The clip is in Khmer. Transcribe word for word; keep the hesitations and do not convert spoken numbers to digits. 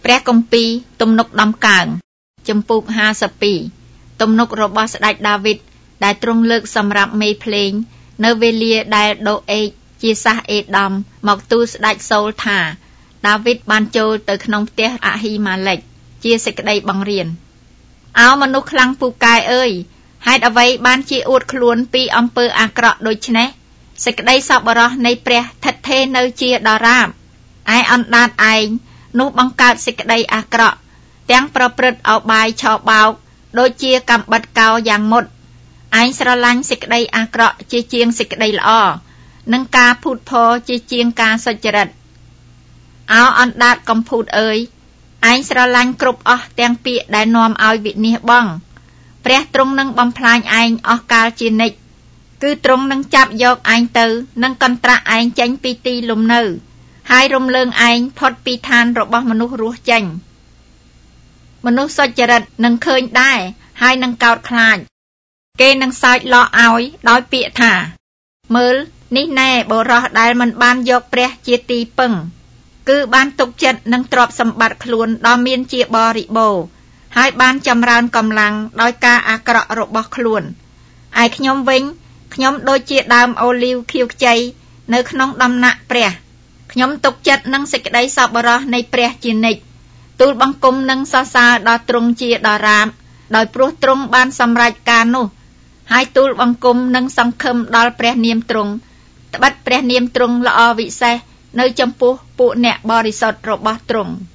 ព្រះគម្ពីរទំនុកដំកើងចំពុកห้าสิบពីរទំនុករបស់ស្ដេចដាវីតដែលទ្រង់លើកសម្រាប់មេភ្លេងនៅវេលាដែលដូអេកជាសះអេដំមកទូលស្ដេចសូលថាដាវីតបានចូលទៅក្នុងផ្ទះអហ៊ីម៉ាឡិកជាសេចក្តីបង្រៀនអោមនុស្សខ្លាំងពូកែអើយហេតុអ្វីបានជាអួតខ្លួនពីអំពើអាក្រក់ដូច្នេះសេចក្តីសប្បុរសនៃព្រះថិតថេរនៅជាដរាបឯអណ្ដាតឯងនោះបង្កើតសេចក្តីអាក្រក់ទាំងប្រព្រឹត្តអោបាយឆោបោកដូចជាកំបិតកោយ៉ាងមុតឯងស្រឡាញ់សេចក្តីអាក្រក់ជាជាងសេចក្តីល្អនិងការភូតភរជាជាងការសុចរិតអោអណ្ដាតកំភូតអើយឯងស្រឡាញ់គ្រប់អស់ទាំងពាក្យដែលនាំឲ្យវិនាសបងព្រះទ្រង់នឹងបំផ្លាញឯងអស់កាលជានិច្ចគឺទ្រង់នឹងចាប់យកឯងទៅនឹងកន្ត្រាក់ឯងចេញពីទីលំនៅហើយរំលើងឯងផុតពីឋានរបស់មនុស្សរស់ចេញមនុស្សសុចរិតនឹងឃើញដែរហើយនឹងកោតខ្លាចគេនឹងសើចឡោឲ្យដោយពាក្យថាមើលនេះណែបុរសដែលមិនបានយកព្រះជាទីពឹងគឺបានទុកចិត្តនឹងទ្រព្យសម្បត្តិខ្លួនដ៏មានជាបរិបូរណ៍ហើយបានចម្រើនកម្លាំងដោយការអាក្រក់របស់ខ្លួនឯខ្ញុំវិញខ្ញុំដូចជាដើមអូលីវខៀវខ្ចីនៅក្នុងដំណាក់ព្រះខ្ញុំទុកចិត្តនឹងសេចក្តីសប្បុរសនៃព្រះជានិច្ចទូលបង្គំនឹងសរសើរដល់ទ្រង់ជាដរាបដោយព្រោះទ្រង់បានសម្រេចការនោះហើយទូលបង្គំនឹងសង្ឃឹមដល់ព្រះនាមទ្រង់ត្បិតព្រះនាមទ្រង់ល្អវិសេសនៅចំពោះពួកអ្នកបរិសុទ្ធរបស់ទ្រង់